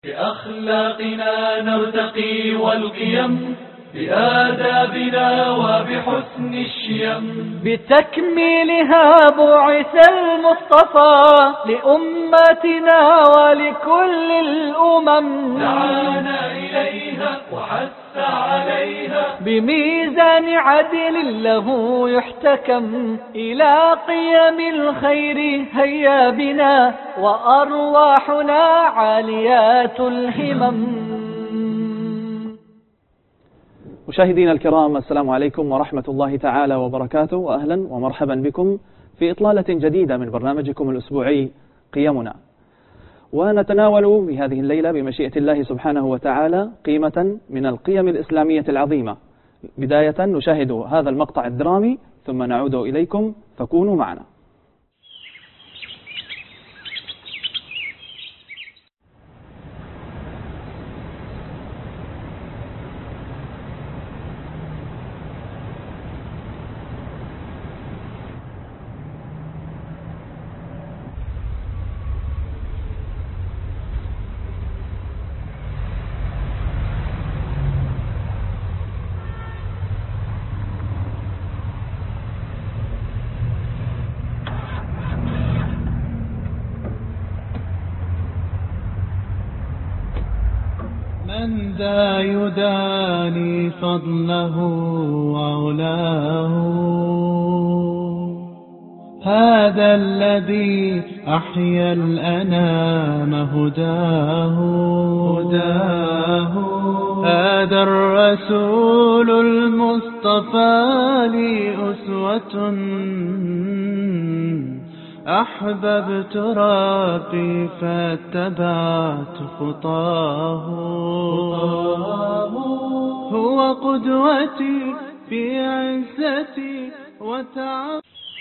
بأخلاقنا نرتقي والقيم، بآدابنا وبحسن الشيم، بتكميلها بعث المصطفى لأمتنا ولكل الأمم، دعانا إليها وحث عليها بميزان عدل له يحتكم، إلى قيم الخير هيا بنا وأرواحنا عاليات الهمم. مشاهدينا الكرام، السلام عليكم ورحمة الله تعالى وبركاته، وأهلا ومرحبا بكم في إطلالة جديدة من برنامجكم الأسبوعي قيمنا. ونتناول بهذه الليلة بمشيئة الله سبحانه وتعالى قيمة من القيم الإسلامية العظيمة. بداية نشاهد هذا المقطع الدرامي ثم نعود إليكم، فكونوا معنا. من ذا يداني فضله وعلاه، هذا الذي أحيا الأنام هداه، هذا الرسول المصطفى لي أسوة، أحببت ربي فاتبعت خطاه، هو قدوتي في عزتي وتعب.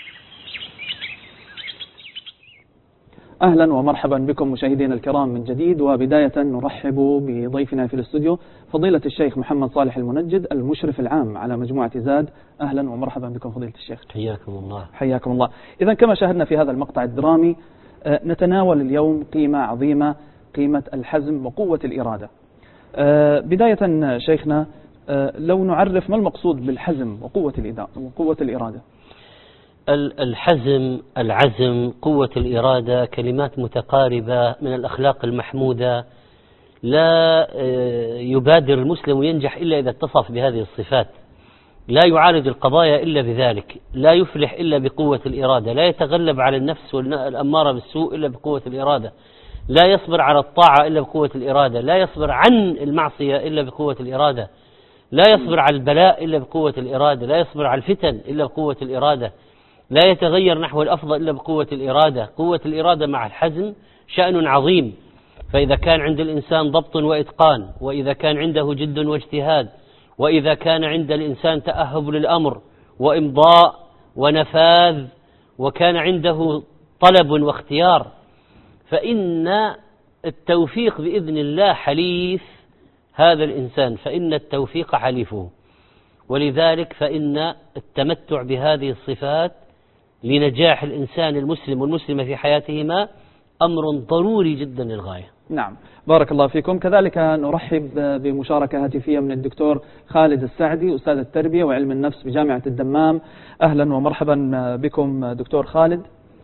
أهلا ومرحبا بكم مشاهدينا الكرام من جديد، وبداية نرحب بضيفنا في الاستوديو فضيلة الشيخ محمد صالح المنجد، المشرف العام على مجموعة زاد. أهلا ومرحبا بكم فضيلة الشيخ. حياكم الله. حياكم الله. إذا كما شاهدنا في هذا المقطع الدرامي، نتناول اليوم قيمة عظيمة، قيمة الحزم وقوة الإرادة. بداية شيخنا، لو نعرف ما المقصود بالحزم وقوة الإرادة. الحزم، العزم، قوة الإرادة كلمات متقاربة من الأخلاق المحمودة، لا يبادر المسلم ينجح إلا إذا اتصف بهذه الصفات، لا يعالج القضايا إلا بذلك، لا يفلح إلا بقوة الإرادة، لا يتغلب على النفس والأمارة بالسوء إلا بقوة الإرادة، لا يصبر على الطاعة إلا بقوة الإرادة، لا يصبر عن المعصية إلا بقوة الإرادة، لا يصبر على البلاء إلا بقوة الإرادة، لا يصبر على الفتن إلا بقوة الإرادة، لا يتغير نحو الأفضل إلا بقوة الإرادة. قوة الإرادة مع الحزم شأن عظيم. فإذا كان عند الإنسان ضبط وإتقان، وإذا كان عنده جد واجتهاد، وإذا كان عند الإنسان تأهب للأمر وإمضاء ونفاذ، وكان عنده طلب واختيار، فإن التوفيق بإذن الله حليف هذا الإنسان، فإن التوفيق حليفه. ولذلك فإن التمتع بهذه الصفات لنجاح الإنسان المسلم والمسلمة في حياتهما أمر ضروري جدا للغاية. نعم، بارك الله فيكم. كذلك نرحب بمشاركة هاتفية من الدكتور خالد السعدي، أستاذ التربية وعلم النفس بجامعة الدمام. أهلا ومرحبا بكم دكتور خالد.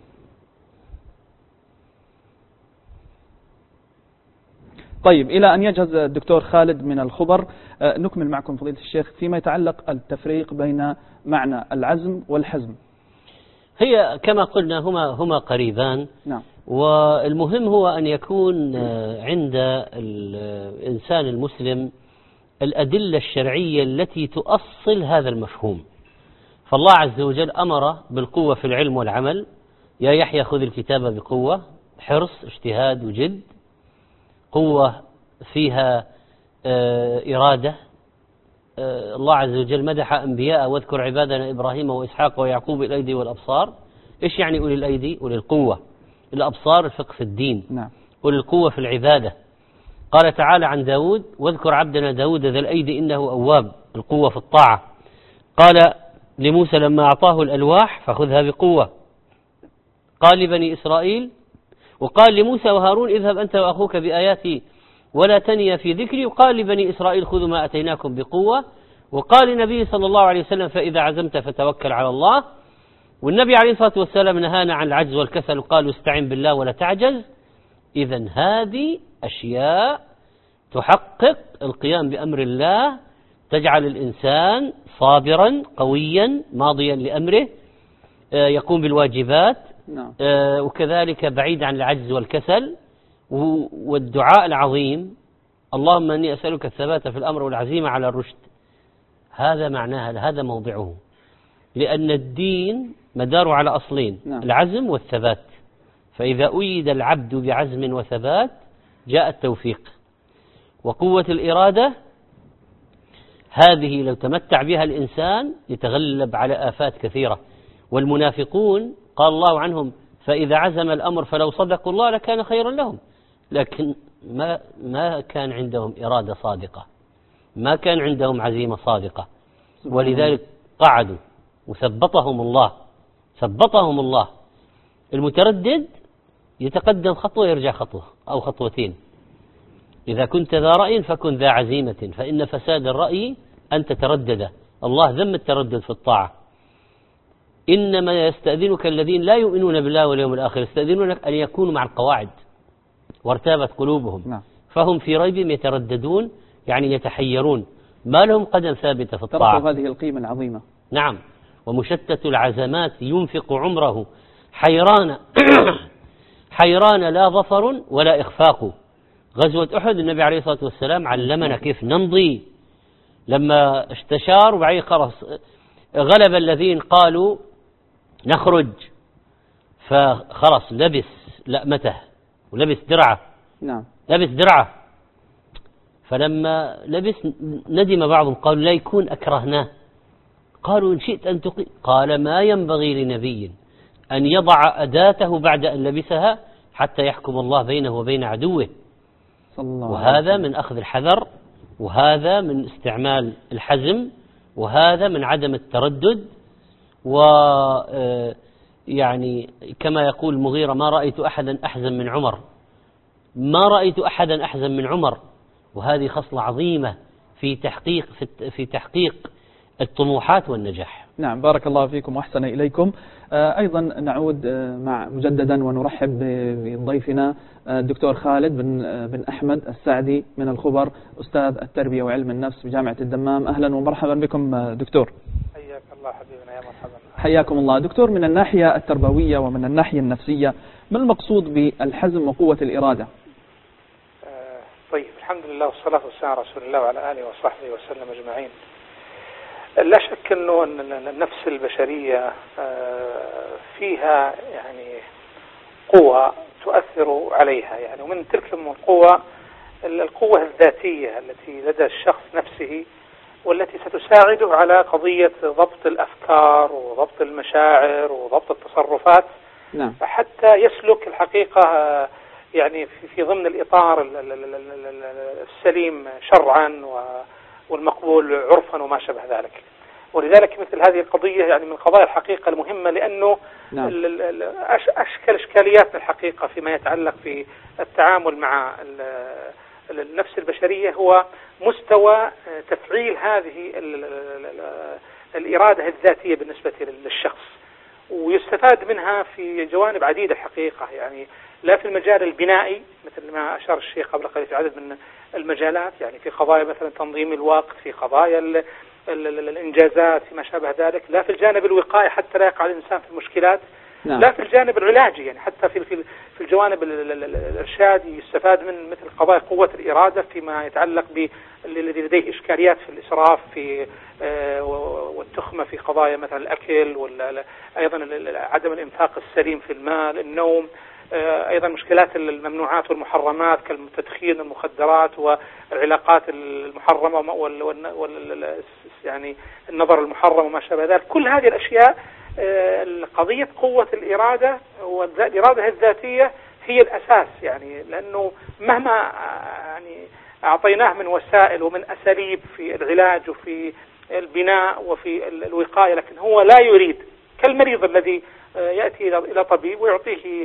طيب، إلى أن يجهز الدكتور خالد من الخبر، نكمل معكم فضيلة الشيخ فيما يتعلق التفريق بين معنى العزم والحزم. هي كما قلنا هما قريبان. نعم. والمهم هو أن يكون عند الإنسان المسلم الأدلة الشرعية التي تؤصل هذا المفهوم. فالله عز وجل أمر بالقوة في العلم والعمل، يا يحيى خذ الكتاب بقوة، حرص، اجتهاد وجد، قوة فيها إرادة. الله عز وجل مدح أنبياء، واذكر عبادنا إبراهيم وإسحاق ويعقوب الأيدي والأبصار. إيش يعني أولي الأيدي؟ أولي القوة. الأبصار الفقه في الدين. نعم. أولي القوة في العبادة. قال تعالى عن داود واذكر عبدنا داود ذا الأيدي إنه أواب، القوة في الطاعة. قال لموسى لما أعطاه الألواح فخذها بقوة. قال لبني إسرائيل، وقال لموسى وهارون اذهب أنت وأخوك بآياتي ولا تنيا في ذكري، وقال لبني إسرائيل خذوا ما أتيناكم بقوة، وقال النبي صلى الله عليه وسلم فإذا عزمت فتوكل على الله، والنبي عليه الصلاة والسلام نهانا عن العجز والكسل وقال استعن بالله ولا تعجز. إذن هذه أشياء تحقق القيام بأمر الله، تجعل الإنسان صابرا قويا ماضيا لأمره، يقوم بالواجبات، وكذلك بعيد عن العجز والكسل. والدعاء العظيم اللهم إني أسألك الثبات في الأمر والعزيمة على الرشد، هذا معناها، هذا موضعه، لأن الدين مدار على أصلين، العزم والثبات، فإذا أيد العبد بعزم وثبات جاء التوفيق. وقوة الإرادة هذه لو تمتع بها الإنسان يتغلب على آفات كثيرة. والمنافقون قال الله عنهم فإذا عزم الأمر فلو صدقوا الله لكان خيرا لهم، لكن ما كان عندهم إرادة صادقة، ما كان عندهم عزيمة صادقة، ولذلك قعدوا وثبطهم الله، ثبطهم الله. المتردد يتقدم خطوة يرجع خطوة أو خطوتين. إذا كنت ذا رأي فكن ذا عزيمة، فإن فساد الرأي أن تتردد. الله ذم التردد في الطاعة. إنما يستأذنك الذين لا يؤمنون بالله واليوم الآخر، يستأذنونك أن يكونوا مع القواعد وارتابت قلوبهم، فهم في ريبهم يترددون، يعني يتحيرون، ما لهم قدم ثابتة في الطاعة. تركوا هذه القيمة العظيمة. نعم. ومشتت العزمات ينفق عمره حيران حيران لا ظفر ولا إخفاق. غزوة أحد النبي عليه الصلاة والسلام علمنا كيف نمضي، لما استشار وبعدين خلص غلب الذين قالوا نخرج، فخلص لبس لأمته ولبس درعه. لبس درعه، فلما لبس ندم بعضهم قالوا لا يكون أكرهناه، قالوا إن شئت أن تقيم، قال ما ينبغي لنبي أن يضع أداته بعد أن لبسها حتى يحكم الله بينه وبين عدوه. وهذا من أخذ الحذر، وهذا من استعمال الحزم، وهذا من عدم التردد. ويعني كما يقول المغيرة ما رأيت أحدا أحزن من عمر، ما رأيت أحدا أحزن من عمر. وهذه خصلة عظيمة في تحقيق الطموحات والنجاح. نعم، بارك الله فيكم وأحسن إليكم. أيضا نعود مجددا ونرحب بضيفنا الدكتور خالد بن أحمد السعدي من الخبر، أستاذ التربية وعلم النفس بجامعة الدمام. أهلا ومرحبا بكم دكتور. حياك الله حبيبنا، يا مرحبا. حياكم الله دكتور. من الناحية التربوية ومن الناحية النفسية ما المقصود بالحزم وقوة الإرادة؟ طيب، الحمد لله والصلاة والسلام على رسول الله وعلى آله وصحبه وسلم أجمعين. لا شك أنه النفس البشرية فيها يعني قوة تؤثر عليها، يعني ومن تلك القوة الذاتية التي لدى الشخص نفسه، والتي ستساعده على قضية ضبط الأفكار وضبط المشاعر وضبط التصرفات. نعم. حتى يسلك الحقيقة يعني في ضمن الإطار السليم شرعا والمقبول عرفا وما شابه ذلك. ولذلك مثل هذه القضية يعني من قضايا الحقيقة المهمة، لأنه أشكل إشكاليات الحقيقة فيما يتعلق في التعامل مع النفس البشرية هو مستوى تفعيل هذه الإرادة الذاتية بالنسبة للشخص، ويستفاد منها في جوانب عديدة الحقيقة، يعني لا في المجال البنائي مثل ما أشار الشيخ قبل قليل في عدد من المجالات، يعني في قضايا مثلا تنظيم الوقت، في قضايا الإنجازات، فيما شابه ذلك، لا في الجانب الوقائي حتى لا يقع الإنسان في المشكلات، لا في الجانب العلاجي، يعني حتى في الجوانب الإرشادي يستفاد من مثل قضايا قوة الإرادة فيما يتعلق بالذي لديه إشكاليات في الإسراف في والتخمة في قضايا مثلا الأكل، أيضا عدم الإنفاق السليم في المال، النوم، أيضا مشكلات الممنوعات والمحرمات كالتدخين، المخدرات، والعلاقات المحرمة يعني النظر المحرم وما شابه ذلك. كل هذه الأشياء قضية قوة الإرادة والإرادة الذاتية هي الأساس، يعني لأنه مهما يعني أعطيناه من وسائل ومن أساليب في العلاج وفي البناء وفي الوقاية، لكن هو لا يريد، كالمريض الذي يأتي إلى طبيب ويعطيه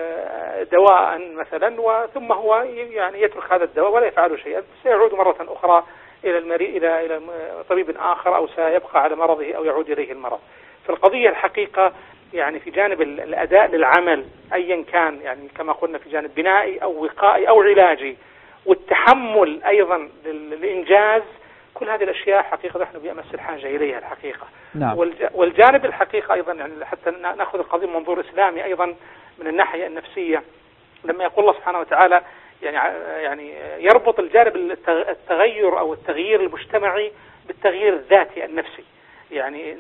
دواء مثلا، ثم هو يعني يترك هذا الدواء ولا يفعل شيئا، سيعود مرة أخرى إلى المريض إلى طبيب آخر، أو سيبقى على مرضه أو يعود إليه المرض. فالقضية الحقيقة يعني في جانب الأداء للعمل أيا كان، يعني كما قلنا في جانب بنائي أو وقائي أو علاجي، والتحمل أيضا للإنجاز، كل هذه الأشياء حقيقة نحن بأمس الحاجة إليها الحقيقة. نعم. والجانب الحقيقة أيضا يعني حتى نأخذ القضية من منظور إسلامي أيضا من الناحية النفسية، لما يقول الله سبحانه وتعالى يعني يربط الجانب التغير أو التغيير المجتمعي بالتغيير الذاتي النفسي، يعني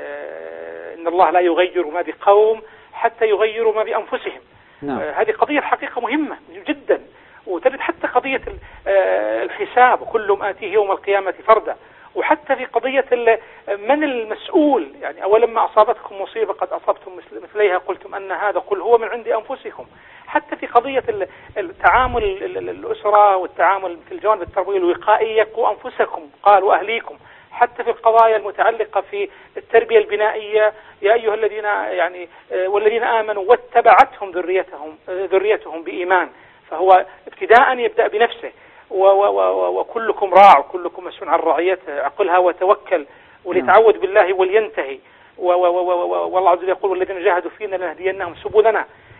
إن الله لا يغير ما بقوم حتى يغيروا ما بأنفسهم. نعم. هذه قضية الحقيقة مهمة جدا، وتجد حتى قضية الحساب كل آتيه يوم القيامة فردا، وحتى في قضية من المسؤول، يعني أولما أصابتكم مصيبة قد أصبتم مثليها قلتم أن هذا، قل هو من عند أنفسكم. حتى في قضية التعامل الأسرة والتعامل في الجوانب التربوية الوقائية، قوا أنفسكم قالوا أهليكم. حتى في القضايا المتعلقة في التربية البنائية، يا أيها الذين يعني والذين آمنوا واتبعتهم ذريتهم بإيمان، فهو ابتداء يبدأ بنفسه. وكلكم راع وكلكم مسؤول عن رعيته، عقلها وتوكل وليتعود بالله ولينتهي. والله عز وجل يقول والذين جاهدوا فينا لنهدينهم سبلنا.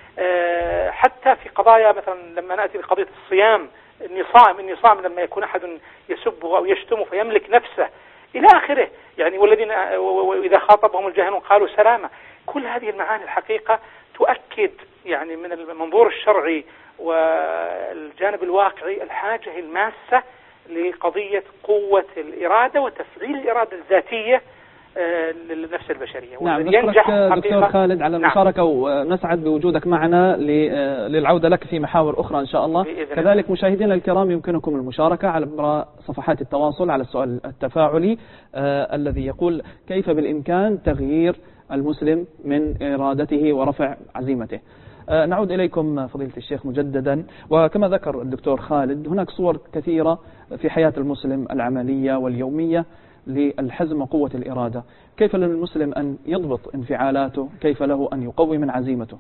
حتى في قضايا مثلا لما نأتي لقضية الصيام، النصام لما يكون أحد يسبه أو يشتمه فيملك نفسه إلى آخره، يعني والذين وإذا خاطبهم الجاهلون قالوا سلاما. كل هذه المعاني الحقيقة تؤكد يعني من المنظور الشرعي والجانب الواقعي الحاجة الماسة لقضية قوة الإرادة وتفعيل الإرادة الذاتية للنفس البشرية. نعم، نشكرك دكتور خالد على المشاركة. نعم. ونسعد بوجودك معنا للعودة لك في محاور أخرى إن شاء الله. كذلك مشاهدينا الكرام يمكنكم المشاركة عبر صفحات التواصل على السؤال التفاعلي الذي يقول كيف بالإمكان تغيير المسلم من إرادته ورفع عزيمته. نعود إليكم فضيلة الشيخ مجددا. وكما ذكر الدكتور خالد هناك صور كثيرة في حياة المسلم العملية واليومية للحزم وقوة الإرادة. كيف للمسلم أن يضبط انفعالاته؟ كيف له أن يقوي من عزيمته؟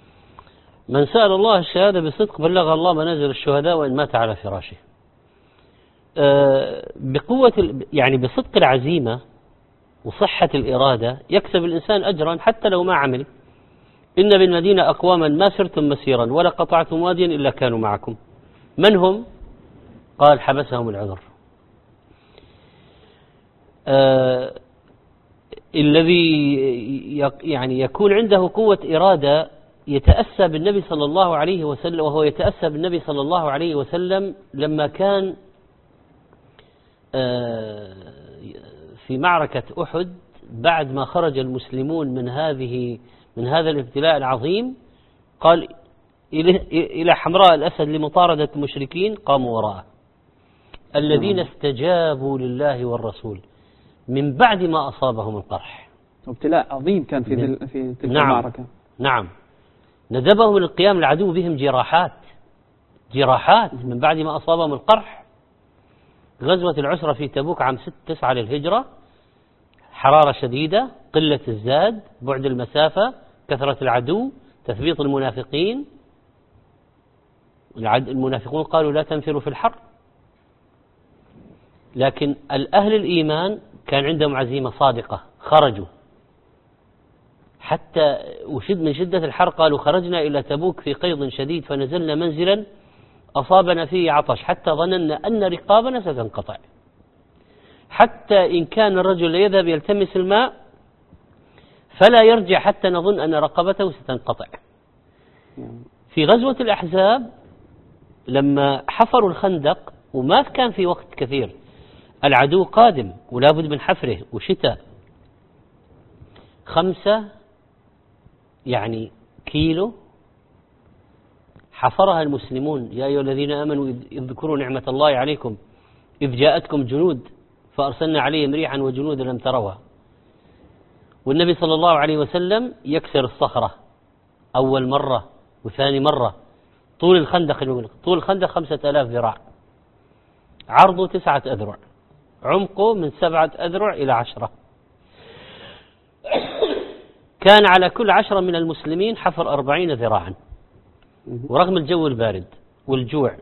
من سأل الله الشهادة بصدق بلغ الله منازل الشهداء وإن مات على فراشه. بقوة يعني بصدق العزيمة وصحة الإرادة يكسب الإنسان أجرا حتى لو ما عمل. إن بالمدينة أقواما ما سرتم مسيرا ولا قطعتم واديا إلا كانوا معكم. من هم؟ قال حبسهم العذر. الذي يعني يكون عنده قوة إرادة يتأسى بالنبي صلى الله عليه وسلم، وهو يتأسى بالنبي صلى الله عليه وسلم لما كان في معركة أحد بعد ما خرج المسلمون من هذا الابتلاء العظيم، قال إلى حمراء الأسد لمطاردة المشركين قاموا وراءه الذين استجابوا لله والرسول من بعد ما أصابهم القرح. ابتلاء عظيم كان في تلك المعركة. نعم، ندبهم للقيام العدو بهم جراحات من بعد ما أصابهم القرح. غزوة العسرة في تبوك عام 6-9 للهجرة، حرارة شديدة، قلة الزاد، بعد المسافة، كثرة العدو، تثبيط المنافقين. المنافقون قالوا لا تنفروا في الحر، لكن الأهل الإيمان كان عندهم عزيمة صادقة، خرجوا حتى من شدة الحر قالوا خرجنا إلى تبوك في قيض شديد فنزلنا منزلا أصابنا فيه عطش حتى ظننا أن رقابنا ستنقطع، حتى إن كان الرجل يذهب يلتمس الماء فلا يرجع حتى نظن أن رقبته ستنقطع. في غزوة الأحزاب لما حفروا الخندق وما كان في وقت كثير، العدو قادم ولا بد من حفره وشتاء، 5 كيلو حفرها المسلمون. يا أيها الذين آمنوا اذكروا نعمة الله عليكم إذ جاءتكم جنود فأرسلنا عليهم ريحا وجنودا لم تروها. والنبي صلى الله عليه وسلم يكسر الصخرة أول مرة وثاني مرة. طول الخندق 5000 ذراع، عرضه 9 أذرع، عمقه من 7 أذرع إلى 10. كان على كل 10 من المسلمين حفر 40 ذراعا، ورغم الجو البارد والجوع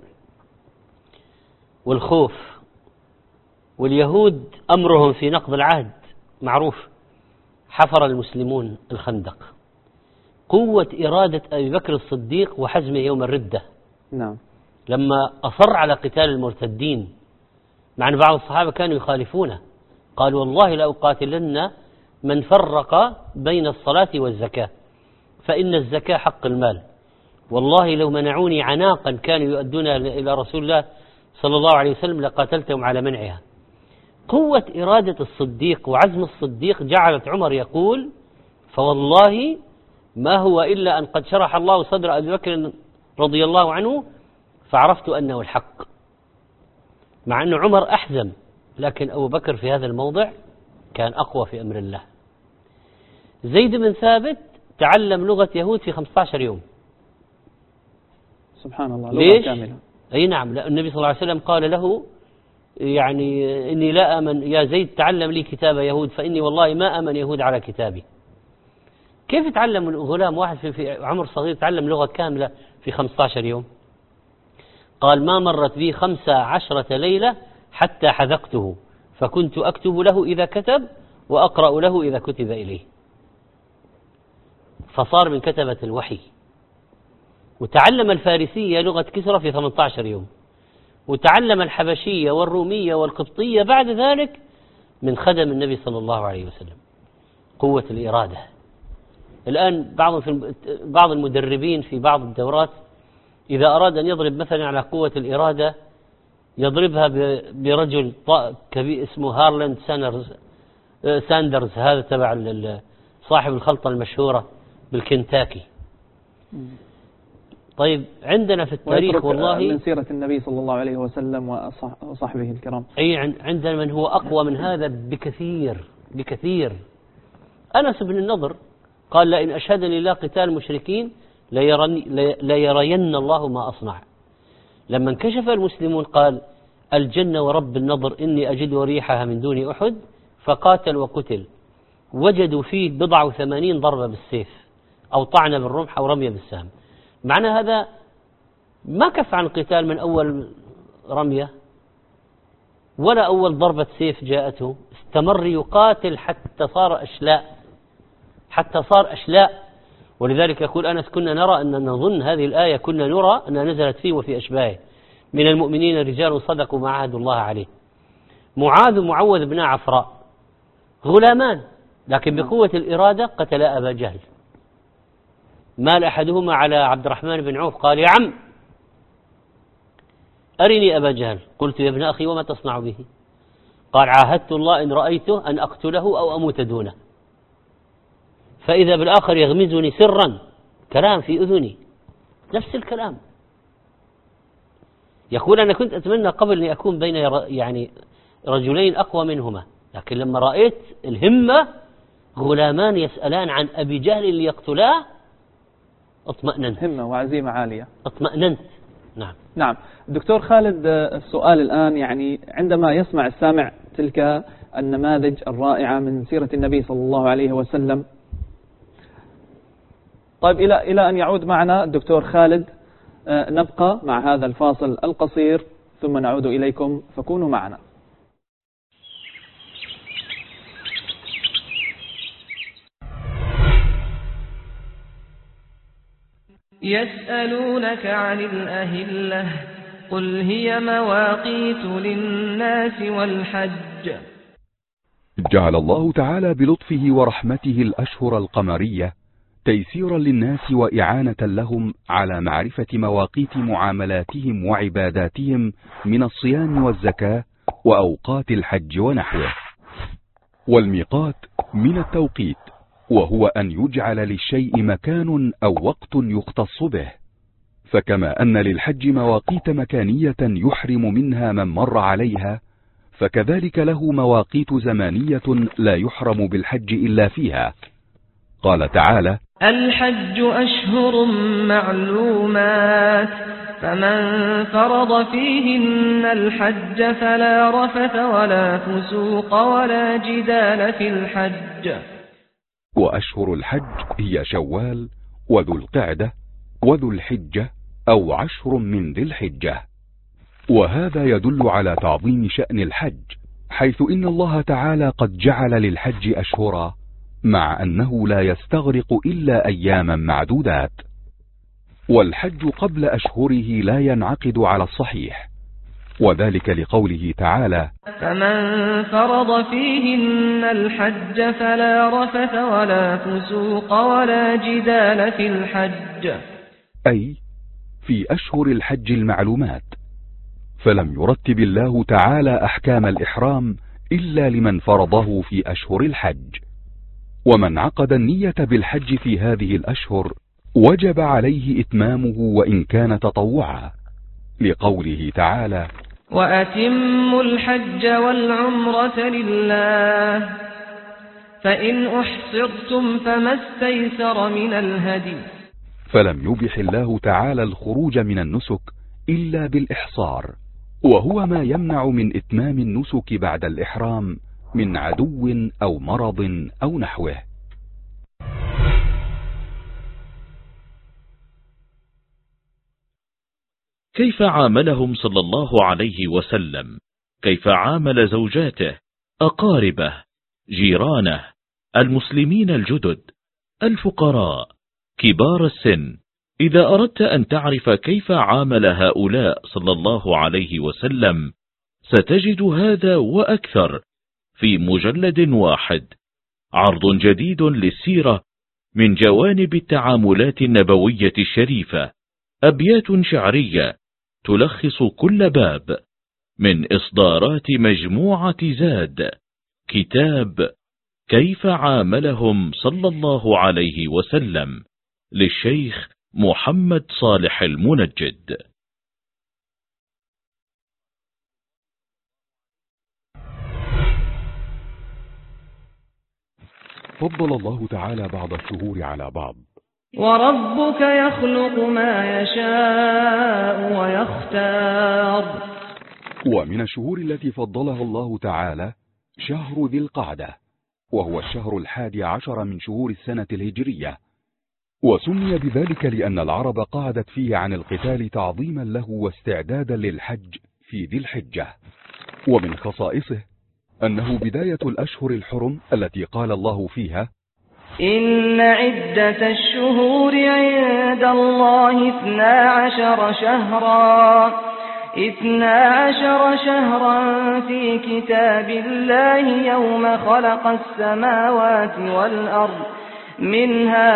والخوف، واليهود أمرهم في نقض العهد معروف، حفر المسلمون الخندق. قوة إرادة أبي بكر الصديق وحزمه يوم الردة، نعم، لما أصر على قتال المرتدين، مع أن بعض الصحابة كانوا يخالفونه، قالوا والله لأقاتلن من فرق بين الصلاة والزكاة، فإن الزكاة حق المال، والله لو منعوني عناقا كانوا يؤدونها إلى رسول الله صلى الله عليه وسلم لقاتلتهم على منعها. قوة إرادة الصديق وعزم الصديق جعلت عمر يقول: فوالله ما هو إلا أن قد شرح الله صدر أبي بكر رضي الله عنه فعرفت أنه الحق. مع أن عمر أحزم، لكن أبو بكر في هذا الموضع كان أقوى في أمر الله. زيد بن ثابت تعلم لغة يهود في 15 يوم. سبحان الله، ليش؟ لغة كاملة. أي نعم، لأن النبي صلى الله عليه وسلم قال له يعني إني لا أمن يا زيد تعلم لي كتاب يهود، فإني والله ما أمن يهود على كتابي. كيف يتعلم غلام واحد في عمر صغير تعلم لغة كاملة في 15 يوم؟ قال: ما مرت بي 15 ليلة حتى حذقته، فكنت أكتب له إذا كتب وأقرأ له إذا كتب إليه، فصار من كتبة الوحي. وتعلم الفارسية لغة كسرى في 18 يوم، وتعلم الحبشية والرومية والقبطية بعد ذلك من خدم النبي صلى الله عليه وسلم. قوة الإرادة. الآن بعض المدربين في بعض الدورات إذا أراد أن يضرب مثلا على قوة الإرادة يضربها برجل كبير اسمه هارلاند ساندرز، هذا تبع صاحب الخلطة المشهورة بالكنتاكي. طيب عندنا في التاريخ والله من سيرة النبي صلى الله عليه وسلم وصحبه الكرام، أي عندنا من هو أقوى من هذا بكثير بكثير. أنس بن النضر قال: لئن أشهدني الله قتال المشركين ليرين الله ما أصنع. لما انكشف المسلمون قال: الجنة ورب النضر إني أجد ريحها من دون أحد، فقاتل وقتل، وجدوا فيه 80 ضربة بالسيف أو طعنة بالرمح أو رمية بالسهم. معنى هذا ما كف عن القتال من أول رمية ولا أول ضربة سيف جاءته، استمر يقاتل حتى صار أشلاء. ولذلك يقول أنس: كنا نرى أن نظن هذه الآية كنا نرى أنها نزلت فيه وفي أشباهه، من المؤمنين رجال صدقوا ما عاهدوا الله عليه. معاذ ومعوذ بن عفراء غلامان، لكن بقوة الإرادة قتلا أبا جهل. مال أحدهما على عبد الرحمن بن عوف قال: يا عم أرني أبا جهل. قلت: يا ابن أخي وما تصنع به؟ قال: عاهدت الله إن رأيته أن أقتله أو أموت دونه، فإذا بالآخر يغمزني سرا، كلام في أذني، نفس الكلام. يقول: أنا كنت أتمنى قبل أن أكون بين يعني رجلين أقوى منهما، لكن لما رأيت الهمة غلامان يسألان عن أبي جهل ليقتلاه اطمأننت. همة وعزيمة عالية. اطمأننت. نعم. دكتور خالد، السؤال الآن يعني عندما يسمع السامع تلك النماذج الرائعة من سيرة النبي صلى الله عليه وسلم، طيب إلى أن يعود معنا الدكتور خالد نبقى مع هذا الفاصل القصير ثم نعود إليكم، فكونوا معنا. يسألونك عن الأهلة قل هي مواقيت للناس والحج. جعل الله تعالى بلطفه ورحمته الأشهر القمرية تيسيرا للناس وإعانة لهم على معرفة مواقيت معاملاتهم وعباداتهم من الصيام والزكاة وأوقات الحج ونحوه. والميقات من التوقيت، وهو أن يجعل للشيء مكان أو وقت يختص به، فكما أن للحج مواقيت مكانية يحرم منها من مر عليها، فكذلك له مواقيت زمانية لا يحرم بالحج إلا فيها. قال تعالى: الحج أشهر معلومات فمن فرض فيهن الحج فلا رفث ولا فسوق ولا جدال في الحج. وأشهر الحج هي شوال وذو القعدة وذو الحجة أو 10 من ذي الحجة. وهذا يدل على تعظيم شأن الحج، حيث إن الله تعالى قد جعل للحج أشهرا، مع أنه لا يستغرق إلا أياما معدودات. والحج قبل أشهره لا ينعقد على الصحيح، وذلك لقوله تعالى: فمن فرض فيهن الحج فلا رفث ولا فسوق ولا جدال في الحج، أي في أشهر الحج المعلومات، فلم يرتب الله تعالى أحكام الإحرام إلا لمن فرضه في أشهر الحج. ومن عقد النية بالحج في هذه الأشهر وجب عليه إتمامه وإن كان تطوعا، لقوله تعالى: وأتموا الحج والعمرة لله فإن أحصرتم فما استيسر من الهدي. فلم يبح الله تعالى الخروج من النسك إلا بالإحصار، وهو ما يمنع من إتمام النسك بعد الإحرام من عدو أو مرض أو نحوه. كيف عاملهم صلى الله عليه وسلم؟ كيف عامل زوجاته، أقاربه، جيرانه، المسلمين الجدد، الفقراء، كبار السن؟ إذا أردت أن تعرف كيف عامل هؤلاء صلى الله عليه وسلم ستجد هذا وأكثر في مجلد واحد، عرض جديد للسيرة من جوانب التعاملات النبوية الشريفة، أبيات شعرية تلخص كل باب من إصدارات مجموعة زاد، كتاب كيف عاملهم صلى الله عليه وسلم، للشيخ محمد صالح المنجد. فضل الله تعالى بعض الشهور على بعض. وربك يخلق ما يشاء ويختار. ومن الشهور التي فضلها الله تعالى شهر ذي القعدة، وهو الشهر 11 من شهور السنة الهجرية، وسمي بذلك لأن العرب قعدت فيه عن القتال تعظيما له واستعدادا للحج في ذي الحجة. ومن خصائصه أنه بداية الأشهر الحرم التي قال الله فيها: إن عدة الشهور عند الله 12 شهرا في كتاب الله يوم خلق السماوات والأرض منها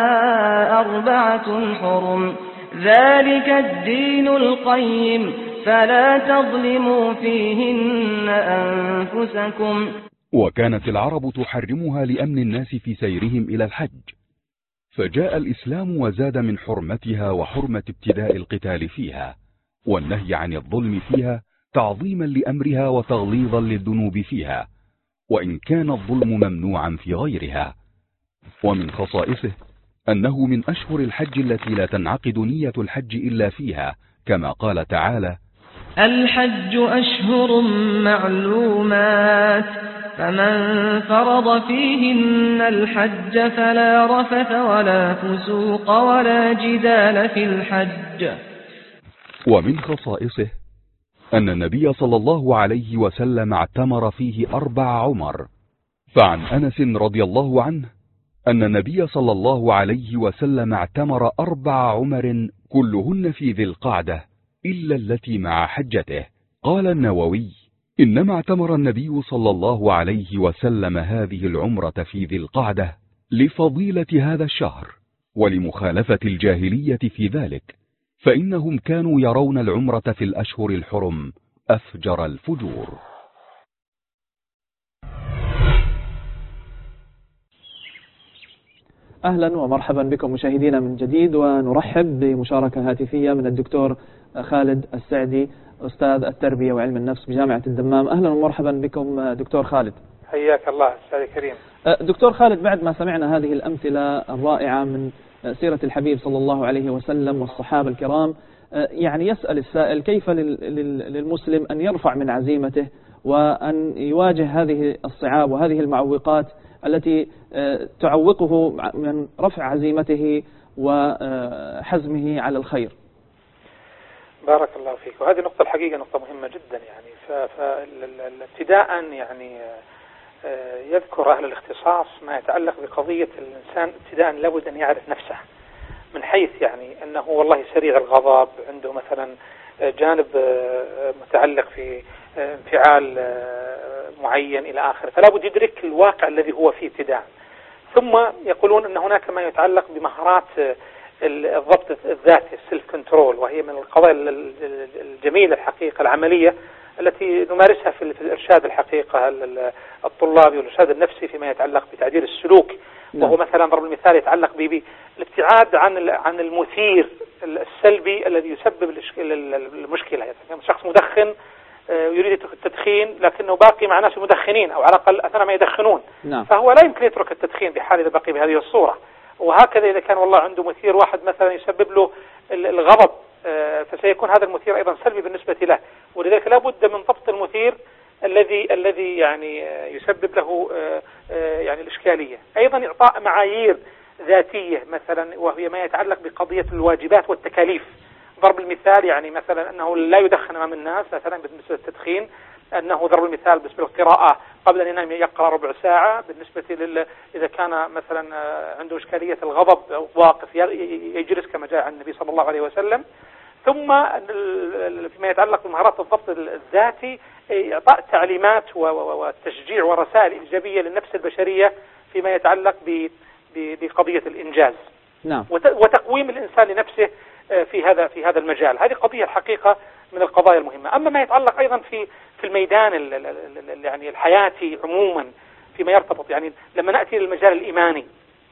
4 حرم ذلك الدين القيم فلا تظلموا فيهن أنفسكم. وكانت العرب تحرمها لأمن الناس في سيرهم إلى الحج، فجاء الإسلام وزاد من حرمتها وحرمة ابتداء القتال فيها والنهي عن الظلم فيها تعظيما لأمرها وتغليظا للذنوب فيها، وإن كان الظلم ممنوعا في غيرها. ومن خصائصه أنه من أشهر الحج التي لا تنعقد نية الحج إلا فيها، كما قال تعالى: الحج أشهر معلومات فمن فرض فيهن الحج فلا رفث ولا فسوق ولا جدال في الحج. ومن خصائصه أن النبي صلى الله عليه وسلم اعتمر فيه 4 عمر، فعن أنس رضي الله عنه أن النبي صلى الله عليه وسلم اعتمر 4 عمر كلهن في ذي القعدة إلا التي مع حجته. قال النووي: إنما اعتمر النبي صلى الله عليه وسلم هذه العمرة في ذي القعدة لفضيلة هذا الشهر ولمخالفة الجاهلية في ذلك، فإنهم كانوا يرون العمرة في الأشهر الحرم أفجر الفجور. أهلا ومرحبا بكم مشاهدينا من جديد، ونرحب بمشاركة هاتفية من الدكتور خالد السعدي أستاذ التربية وعلم النفس بجامعة الدمام. أهلا ومرحبا بكم دكتور خالد. حياك الله أستاذ الكريم. دكتور خالد، بعد ما سمعنا هذه الأمثلة الرائعة من سيرة الحبيب صلى الله عليه وسلم والصحابة الكرام، يعني يسأل السائل: كيف للمسلم أن يرفع من عزيمته وأن يواجه هذه الصعاب وهذه المعوقات التي تعوقه من رفع عزيمته وحزمه على الخير؟ بارك الله فيك. وهذه نقطة الحقيقة نقطة مهمة جدا يعني. فابتداء يعني يذكر أهل الاختصاص ما يتعلق بقضية الإنسان ابتداء لابد أن يعرف نفسه، من حيث يعني أنه والله سريع الغضب، عنده مثلا جانب متعلق في انفعال معين إلى آخر، فلا بد يدرك الواقع الذي هو فيه ابتداء. ثم يقولون أن هناك ما يتعلق بمهارات الضبط الذاتي، السيلف كنترول، وهي من القضايا الجميلة الحقيقة العملية التي نمارسها في الإرشاد الحقيقة الطلابي والإرشاد النفسي فيما يتعلق بتعديل السلوك. وهو مثلا ضرب المثال يتعلق بالابتعاد عن المثير السلبي الذي يسبب المشكلة. يعني شخص مدخن يريد التدخين لكنه باقي مع ناس مدخنين، أو على الأقل أثناء ما يدخنون، فهو لا يمكن يترك التدخين بحال إذا بقي بهذه الصورة. وهكذا إذا كان والله عنده مثير واحد مثلا يسبب له الغضب، فسيكون هذا المثير أيضا سلبي بالنسبة له. ولذلك لا بد من ضبط المثير الذي يعني يسبب له يعني الإشكالية. أيضا إعطاء معايير ذاتية مثلا، وهي ما يتعلق بقضية الواجبات والتكاليف. ضرب المثال يعني مثلا أنه لا يدخن أمام الناس مثلا بالنسبة للتدخين، أنه ضرب المثال بالنسبة للقراءة قبل أن ينام يقرأ ربع ساعة. بالنسبة إذا كان مثلا عنده إشكالية الغضب واقف يجلس كما جاء عن النبي صلى الله عليه وسلم. ثم فيما يتعلق بمهارات الضبط الذاتي إعطاء تعليمات وتشجيع ورسائل إيجابية للنفس البشرية فيما يتعلق بقضية الإنجاز. نعم. وتقويم الإنسان لنفسه في هذا المجال. هذه قضية الحقيقة من القضايا المهمة. أما ما يتعلق أيضا في الميدان يعني الحياتي عموما فيما يرتبط، يعني لما نأتي للمجال الإيماني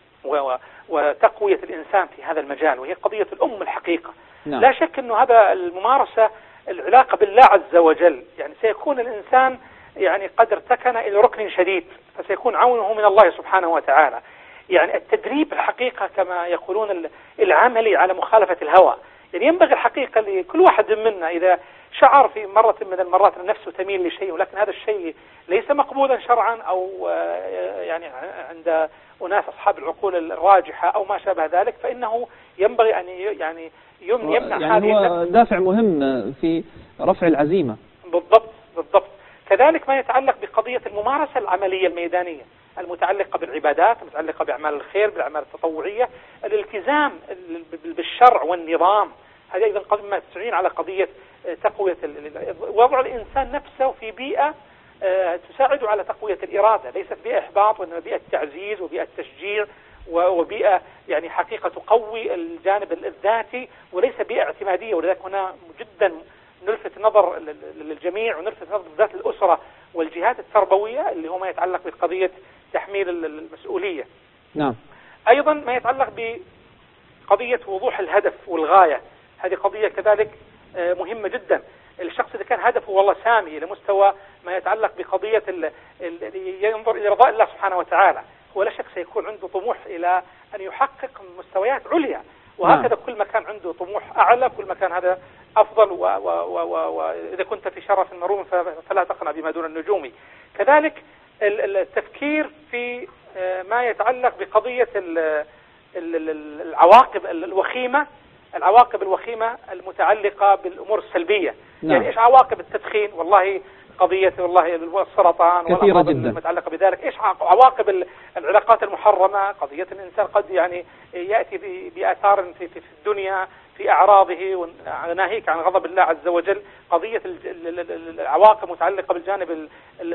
وتقوية الإنسان في هذا المجال، وهي قضية الأم الحقيقة. نعم. لا شك أنه هذا الممارسة العلاقة بالله عز وجل، يعني سيكون الإنسان يعني قد ارتكن إلى ركن شديد، فسيكون عونه من الله سبحانه وتعالى. يعني التدريب الحقيقة كما يقولون العملي على مخالفة الهوى. يعني ينبغي الحقيقة لكل واحد منا إذا شعر في مرة من المرات أن نفسه تميل لشيء، ولكن هذا الشيء ليس مقبولا شرعا، أو يعني عند أناس أصحاب العقول الراجحة أو ما شابه ذلك، فإنه ينبغي أن يعني يمنع يعني هو دافع مهم في رفع العزيمة. بالضبط. كذلك ما يتعلق بقضية الممارسة العملية الميدانية المتعلقة بالعبادات، المتعلقة بأعمال الخير، بالأعمال التطوعية، الالتزام بالشرع والنظام. هذا أيضا ما تعين على قضية تقوية وضع الإنسان نفسه في بيئة تساعده على تقوية الإرادة، ليست بيئة إحباط، وإنما بيئة تعزيز وبيئة تشجيع وبيئة يعني حقيقة تقوي الجانب الذاتي، وليس بيئة اعتمادية. ولذلك هنا جدا نلفت النظر للجميع، ونلفت النظر بالذات الأسرة والجهات التربوية اللي هو ما يتعلق بقضية تحميل المسؤولية. نعم. أيضا ما يتعلق بقضية وضوح الهدف والغاية، هذه قضية كذلك مهمة جدا. الشخص إذا كان هدفه والله سامي لمستوى ما يتعلق بقضية ينظر إلى رضاء الله سبحانه وتعالى، هو لا شك سيكون عنده طموح إلى أن يحقق مستويات عليا، وهكذا كل ما كان عنده طموح أعلى كل ما كان هذا أفضل. وإذا كنت في شرف مروم فلا تقنع بما دون النجوم. كذلك التفكير في ما يتعلق بقضية العواقب الوخيمة المتعلقة بالأمور السلبية. نعم. يعني إيش عواقب التدخين؟ والله قضية والله السرطان والأمراض المتعلقة بذلك. إيش عواقب العلاقات المحرمة؟ قضية الإنسان قد يعني يأتي بآثار في الدنيا في أعراضه، وناهيك عن غضب الله عز وجل. قضية العواقب متعلقة بالجانب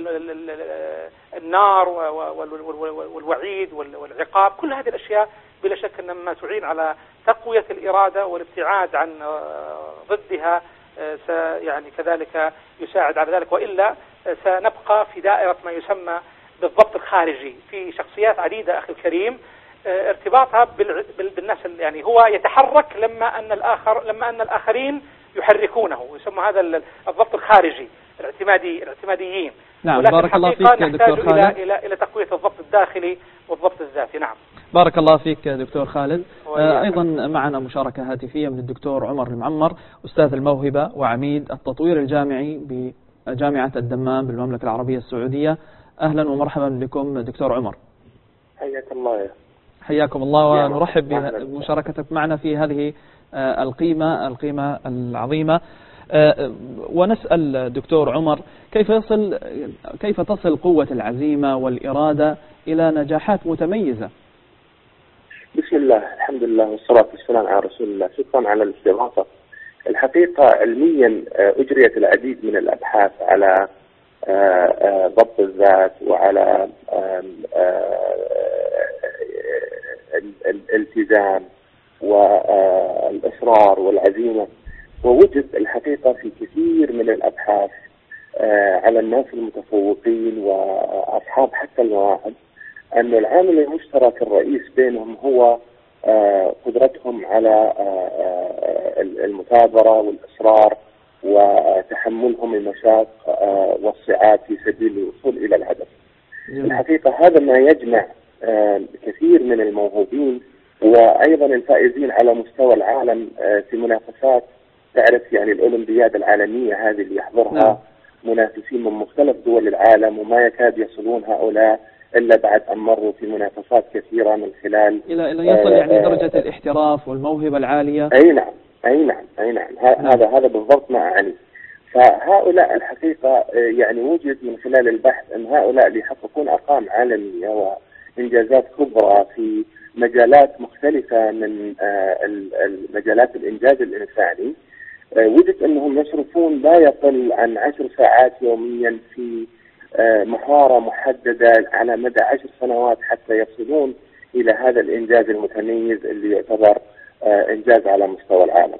النار والوعيد والعقاب. كل هذه الأشياء بلا شك أنما تعين على تقوية الإرادة والابتعاد عن ضدها يعني كذلك يساعد على ذلك، وإلا سنبقى في دائرة ما يسمى بالضبط الخارجي في شخصيات عديدة أخي الكريم، ارتباطها بالناس. يعني هو يتحرك لما أن الآخرين يحركونه، يسمى هذا الضبط الخارجي الاعتماديين. نعم. بارك الله فيك دكتور خالد. إلى تقوية الضبط الداخلي والضبط الذاتي. نعم. بارك الله فيك دكتور خالد. أيضا معنا مشاركة هاتفية من الدكتور عمر المعمر، أستاذ الموهبة وعميد التطوير الجامعي بجامعة الدمام بالمملكة العربية السعودية. أهلا ومرحبا بكم دكتور عمر. حياك الله. حياكم الله ونرحب بمشاركتك معنا في هذه القيمة العظيمة. ونسأل دكتور عمر كيف تصل قوة العزيمة والإرادة إلى نجاحات متميزة؟ بسم الله، الحمد لله والصلاة والسلام على رسول الله. شكرا على الاستضافة. الحقيقة علميا أجريت العديد من الأبحاث على ضبط الذات وعلى الالتزام والإصرار والعزيمة، ووجد الحقيقة في كثير من الأبحاث على الناس المتفوقين وأصحاب حتى المواهب أن العامل المشترك الرئيس بينهم هو قدرتهم على المثابرة والإصرار وتحملهم المشاق والصعاب في سبيل الوصول إلى الهدف. الحقيقة هذا ما يجمع كثير من الموهوبين وأيضا الفائزين على مستوى العالم في منافسات. تعرف يعني الأولمبياد العالمية هذه اللي يحضرها منافسين من مختلف دول العالم، وما يكاد يصلون هؤلاء إلا بعد أن مروا في منافسات كثيرة من خلال إلى يصل يعني درجة الاحتراف والموهبة العالية. أي نعم. هذا بالضبط ما أعني. فهؤلاء الحقيقة يعني وجد من خلال البحث أن هؤلاء اللي يحققون أرقام عالمية وإنجازات كبرى في مجالات مختلفة من مجالات الإنجاز الإنساني، وجد أنهم يصرفون لا يقل عن 10 ساعات يوميا في مهارة محددة على مدى 10 سنوات حتى يصلون إلى هذا الإنجاز المتميز اللي يعتبر إنجاز على مستوى العالم.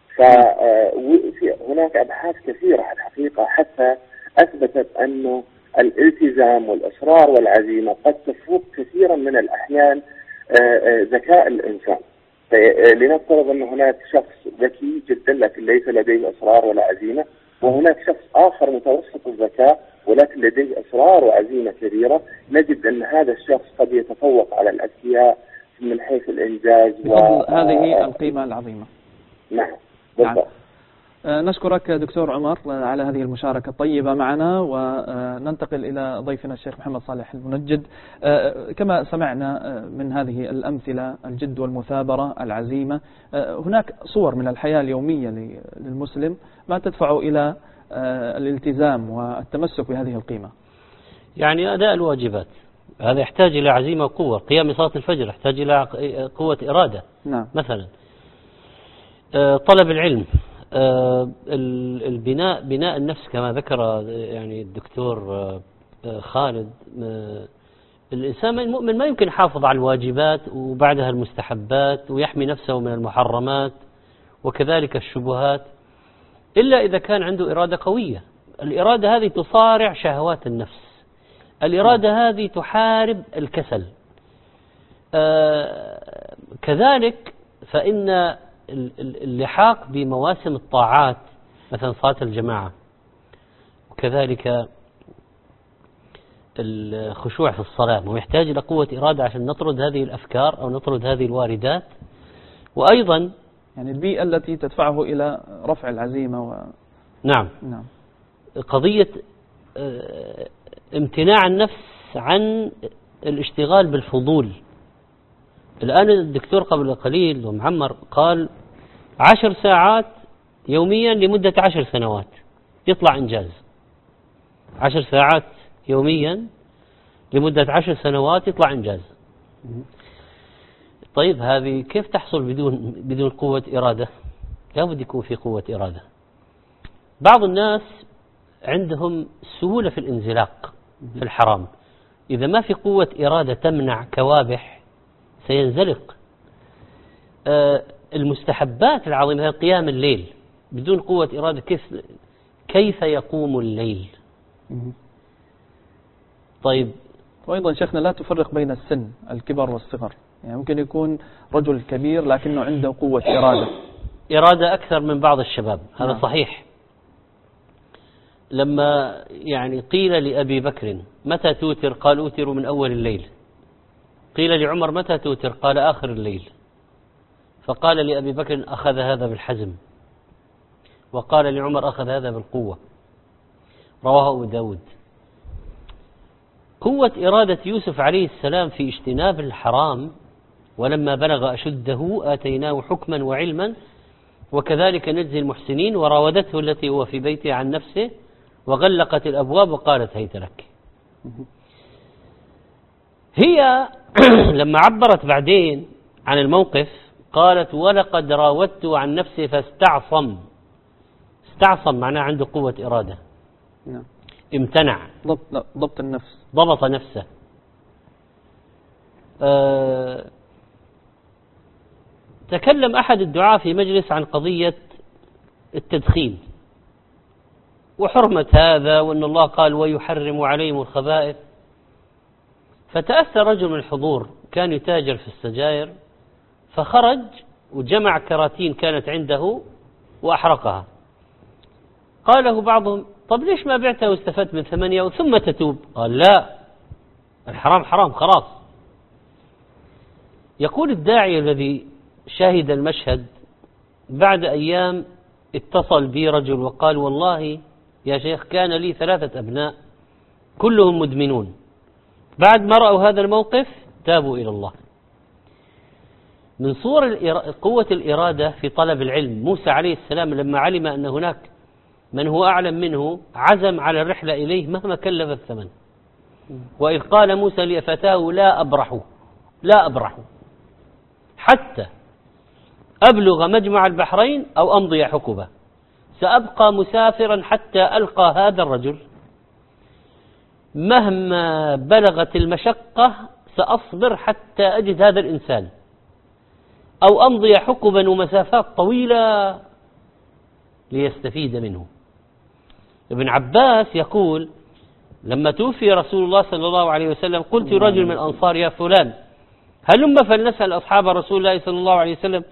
فهناك أبحاث كثيرة الحقيقة حتى أثبتت أنه الالتزام والإصرار والعزيمة قد تفوق كثيرا من الأحيان ذكاء الإنسان. لنفترض أن هناك شخص ذكي جدا لكن ليس لديه إصرار ولا عزيمة، وهناك شخص آخر متوسط الذكاء ولكن لديه إصرار وعزيمة كبيرة، نجد أن هذا الشخص قد يتفوق على الأذكياء من حيث الإنجاز هذه القيمة العظيمة. نعم بالضبط. نشكرك دكتور عمر على هذه المشاركة الطيبة معنا، وننتقل إلى ضيفنا الشيخ محمد صالح المنجد. كما سمعنا من هذه الأمثلة الجد والمثابرة العزيمة، هناك صور من الحياة اليومية للمسلم ما تدفع إلى الالتزام والتمسك بهذه القيمة. يعني أداء الواجبات هذا يحتاج إلى عزيمة وقوة. قيام صلاة الفجر يحتاج إلى قوة إرادة. نعم. مثلا طلب العلم، بناء النفس كما ذكر يعني الدكتور خالد. الإنسان المؤمن ما يمكن يحافظ على الواجبات وبعدها المستحبات ويحمي نفسه من المحرمات وكذلك الشبهات إلا إذا كان عنده إرادة قوية. الإرادة هذه تصارع شهوات النفس، الإرادة هذه تحارب الكسل. كذلك فإن اللحاق بمواسم الطاعات مثلا صلاة الجماعة وكذلك الخشوع في الصلاة ويحتاج إلى قوة إرادة عشان نطرد هذه الأفكار أو نطرد هذه الواردات. وأيضا يعني البيئة التي تدفعه إلى رفع العزيمة نعم. قضية امتناع النفس عن الاشتغال بالفضول. الآن الدكتور قبل قليل ومعمر قال 10 ساعات يوميا لمدة 10 سنوات يطلع إنجاز. 10 ساعات يوميا لمدة 10 سنوات يطلع إنجاز. طيب هذه كيف تحصل بدون قوة إرادة؟ لا بد يكون في قوة إرادة. بعض الناس عندهم سهولة في الانزلاق في الحرام، إذا ما في قوة إرادة تمنع كوابح سينزلق. المستحبات العظيمة هي قيام الليل، بدون قوة إرادة كيف يقوم الليل؟ طيب وأيضا شيخنا لا تفرق بين السن الكبر والصغر، يعني ممكن يكون رجل كبير لكنه عنده قوة إرادة أكثر من بعض الشباب. هذا صحيح. لما يعني قيل لأبي بكر متى توتر؟ قال أوتر من أول الليل. قيل لعمر متى توتر؟ قال آخر الليل. فقال لأبي بكر أخذ هذا بالحزم، وقال لعمر أخذ هذا بالقوة. رواه أبو داود. قوة إرادة يوسف عليه السلام في اجتناب الحرام، ولما بلغ أشده آتيناه حكما وعلما وكذلك نجزي المحسنين، وراودته التي هو في بيته عن نفسه وغلقت الأبواب وقالت هيت لك. هي لما عبرت بعدين عن الموقف قالت ولقد راودته عن نفسه فاستعصم. استعصم معناه عنده قوة إرادة، امتنع، ضبط النفس، ضبط نفسه. تكلم أحد الدعاة في مجلس عن قضية التدخين وحرمة هذا، وأن الله قال ويحرم عليهم الخبائث. فتأثر رجل من الحضور كان يتاجر في السجائر، فخرج وجمع كراتين كانت عنده وأحرقها. قال له بعضهم طب ليش ما بعتها واستفدت من ثمنها ثم تتوب؟ قال لا، الحرام حرام خلاص. يقول الداعي الذي شاهد المشهد بعد أيام اتصل بي رجل وقال والله يا شيخ كان لي 3 أبناء كلهم مدمنون، بعد ما رأوا هذا الموقف تابوا إلى الله. من صور قوة الإرادة في طلب العلم، موسى عليه السلام لما علم أن هناك من هو أعلم منه عزم على الرحلة إليه مهما كلف الثمن. وإذ قال موسى لفتاه لا أبرح حتى أبلغ مجمع البحرين أو أمضي حقبة، سأبقى مسافرا حتى ألقى هذا الرجل، مهما بلغت المشقة سأصبر حتى أجد هذا الإنسان، أو أمضي حقبا ومسافات طويلة ليستفيد منه. ابن عباس يقول لما توفي رسول الله صلى الله عليه وسلم قلت رجل من الأنصار يا فلان هلم فلنسأل أصحاب رسول الله صلى الله عليه وسلم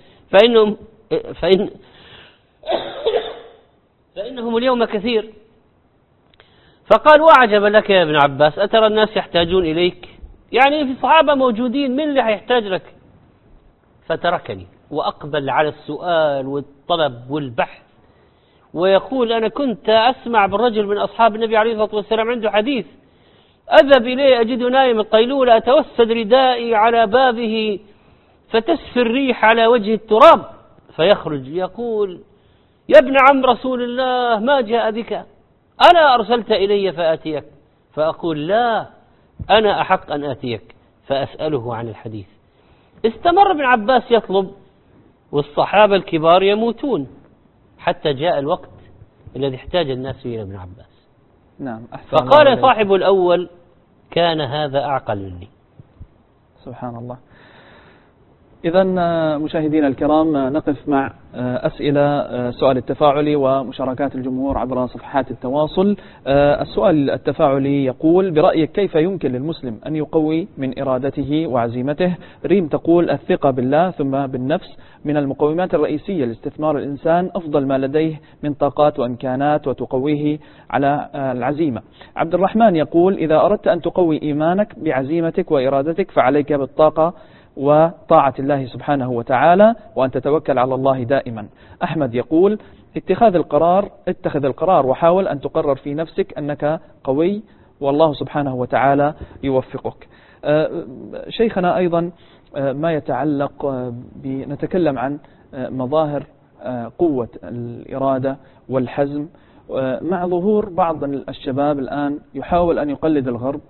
فإنهم اليوم كثير. فقال وعجبا لك يا ابن عباس أترى الناس يحتاجون إليك؟ يعني في صحابة موجودين، من اللي هيحتاج لك؟ فتركني وأقبل على السؤال والطلب والبحث، ويقول أنا كنت أسمع بالرجل من أصحاب النبي عليه الصلاة والسلام عنده حديث أذهب إليه أجد نائم القيلولة أتوسد ردائي على بابه فتسفي الريح على وجه التراب، فيخرج يقول يا ابن عم رسول الله ما جاء بك؟ أنا أرسلت إلي فآتيك؟ فأقول لا، أنا أحق أن آتيك، فأسأله عن الحديث. استمر ابن عباس يطلب والصحابة الكبار يموتون حتى جاء الوقت الذي احتاج الناس إلى ابن عباس. نعم. فقال صاحب الأول كان هذا أعقل مني. سبحان الله. إذا مشاهدينا الكرام نقف مع أسئلة سؤال التفاعلي ومشاركات الجمهور عبر صفحات التواصل. السؤال التفاعلي يقول برأيك كيف يمكن للمسلم أن يقوي من إرادته وعزيمته؟ ريم تقول الثقة بالله ثم بالنفس من المقومات الرئيسية لاستثمار الإنسان أفضل ما لديه من طاقات وإمكانات وتقويه على العزيمة. عبد الرحمن يقول إذا أردت أن تقوي إيمانك بعزيمتك وإرادتك فعليك بالطاقة وطاعة الله سبحانه وتعالى وأن تتوكل على الله دائما. أحمد يقول اتخذ القرار وحاول أن تقرر في نفسك أنك قوي والله سبحانه وتعالى يوفقك. شيخنا أيضا ما يتعلق نتكلم عن مظاهر قوة الإرادة والحزم مع ظهور بعض الشباب الآن يحاول أن يقلد الغرب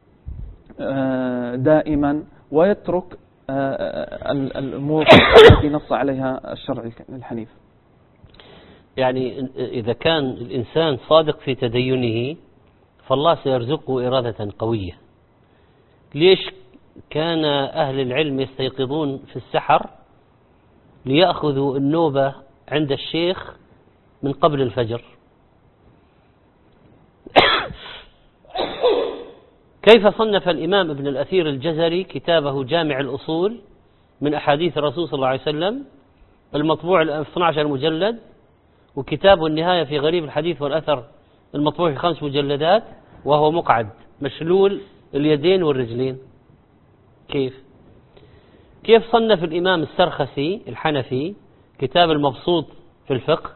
دائما ويترك الأمور التي نص عليها الشرع الحنيف. يعني إذا كان الإنسان صادق في تدينه فالله سيرزقه إرادة قوية. ليش كان أهل العلم يستيقظون في السحر ليأخذوا النوبة عند الشيخ من قبل الفجر؟ كيف صنف الإمام ابن الأثير الجزري كتابه جامع الأصول من أحاديث الرسول صلى الله عليه وسلم المطبوع 12 مجلد، وكتاب النهاية في غريب الحديث والأثر المطبوع في 5 مجلدات وهو مقعد مشلول اليدين والرجلين؟ كيف صنف الإمام السرخسي الحنفي كتاب المبسوط في الفقه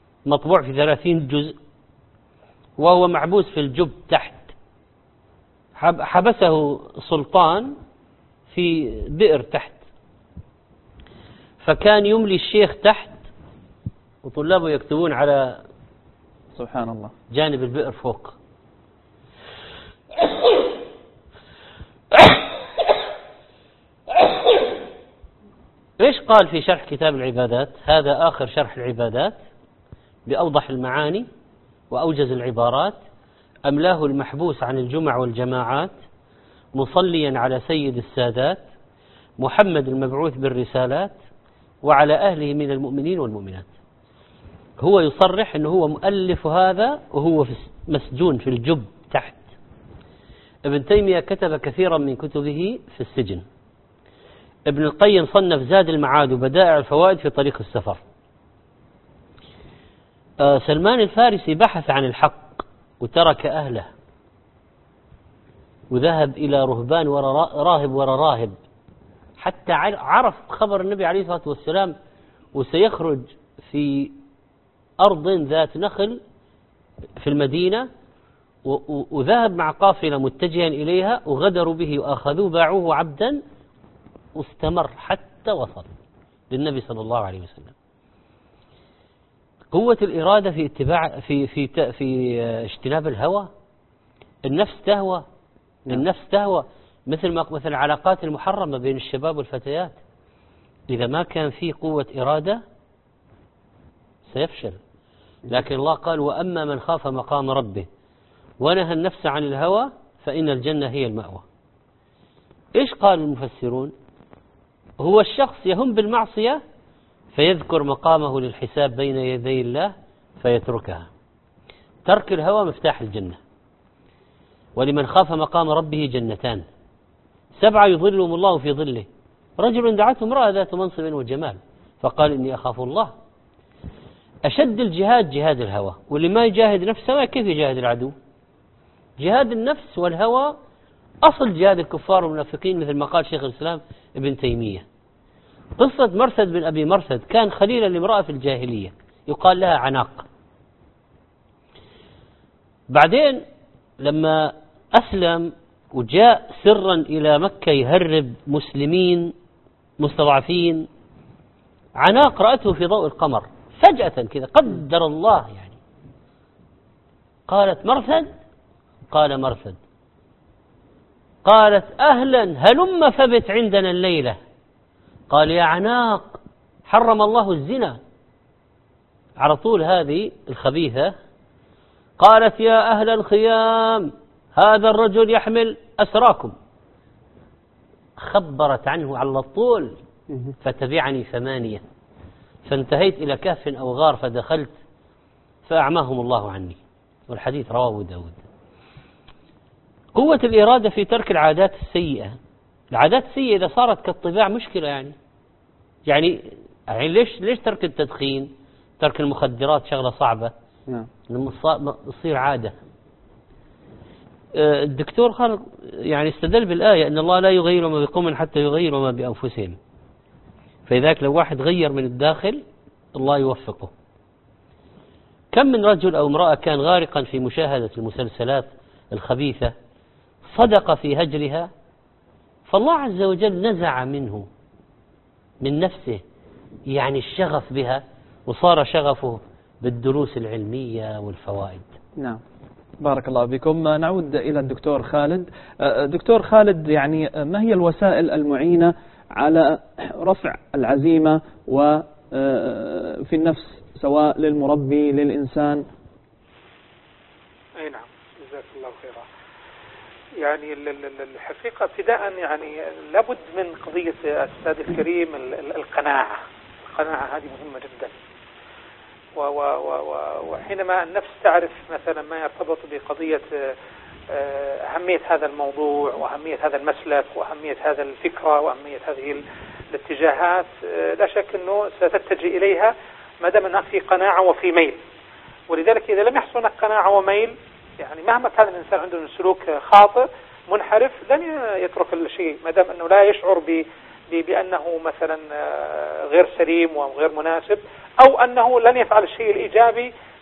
مطبوع في 30 جزء وهو معبوس في الجب تحت حبسه سلطان في بئر تحت، فكان يملي الشيخ تحت وطلابه يكتبون على سبحان الله جانب البئر فوق. إيش قال في شرح كتاب العبادات؟ هذا آخر شرح العبادات بأوضح المعاني وأوجز العبارات. أملاه المحبوس عن الجمع والجماعات مصليا على سيد السادات محمد المبعوث بالرسالات وعلى أهله من المؤمنين والمؤمنات. هو يصرح أنه هو مؤلف هذا وهو مسجون في الجب تحت. ابن تيمية كتب كثيرا من كتبه في السجن. ابن القيم صنف زاد المعاد وبدائع الفوائد في طريق السفر. سلمان الفارسي بحث عن الحق وترك أهله وذهب إلى رهبان راهب وراء راهب حتى عرف خبر النبي عليه الصلاة والسلام، وسيخرج في أرض ذات نخل في المدينة، وذهب مع قافلة متجها إليها وغدروا به وأخذوه باعوه عبدا، واستمر حتى وصل للنبي صلى الله عليه وسلم. قوة الإرادة في اتباع في اجتناب الهوى. النفس تهوى، النفس تهوى مثل العلاقات المحرمة بين الشباب والفتيات. إذا ما كان في قوة إرادة سيفشل. لكن الله قال: وأما من خاف مقام ربه ونهى النفس عن الهوى فإن الجنة هي المأوى. إيش قال المفسرون؟ هو الشخص يهم بالمعصية فيذكر مقامه للحساب بين يدي الله فيتركها. ترك الهوى مفتاح الجنة. ولمن خاف مقام ربه جنتان 7 يظلهم الله في ظله. رجل دعته امرأة ذات منصب وجمال فقال: إني أخاف الله. أشد الجهاد جهاد الهوى، واللي ما يجاهد نفسه كيف يجاهد العدو؟ جهاد النفس والهوى أصل جهاد الكفار والمنافقين، مثل ما قال شيخ الإسلام ابن تيمية. قصة مرثد بن أبي مرثد كان خليلا لامرأة في الجاهلية يقال لها عناق. بعدين لما أسلم وجاء سرا إلى مكة يهرب مسلمين مستضعفين، عناق رأته في ضوء القمر فجأة كذا، قدر الله يعني. قالت: مرثد؟ قال: مرثد. قالت: أهلا، هلم فبت عندنا الليلة. قال: يا عناق، حرم الله الزنا. على طول هذه الخبيثة قالت: يا أهل الخيام، هذا الرجل يحمل أسراكم. خبرت عنه على طول: فتبعني 8. فانتهيت إلى كهف أو غار فدخلت فأعماهم الله عني. والحديث رواه داود. قوة الإرادة في ترك العادات السيئة. العادات السيئة إذا صارت كالطباع مشكلة يعني ليش ترك التدخين، ترك المخدرات شغلة صعبة لما تصير عادة. الدكتور خالد يعني استدل بالآية أن الله لا يغير ما بقوم حتى يغيروا ما بأنفسهم. فإذاك لو واحد غير من الداخل الله يوفقه. كم من رجل أو امرأة كان غارقا في مشاهدة المسلسلات الخبيثة صدق في هجرها، فالله عز وجل نزع منه من نفسه يعني الشغف بها، وصار شغفه بالدروس العلمية والفوائد. نعم، بارك الله بكم. نعود إلى الدكتور خالد. دكتور خالد، يعني ما هي الوسائل المعينة على رفع العزيمة وفي النفس، سواء للمربي للإنسان؟ أي نعم، جزاك الله خيرا. يعني الحقيقة ابتداء يعني لابد من قضية السيد الكريم القناعة هذه مهمة جدا. وحينما النفس تعرف مثلا ما يرتبط بقضية أهمية هذا الموضوع وأهمية هذا المسلك وأهمية هذا الفكرة وأهمية هذه الاتجاهات، لا شك أنه ستتجه إليها ما دام أنها في قناعة وفي ميل. ولذلك إذا لم يحصل قناعة وميل، يعني مهما كان الإنسان عنده سلوك خاطئ منحرف لن يترك الشيء ما دام أنه لا يشعر بأنه مثلا غير سليم وغير مناسب، أو أنه لن يفعل الشيء الإيجابي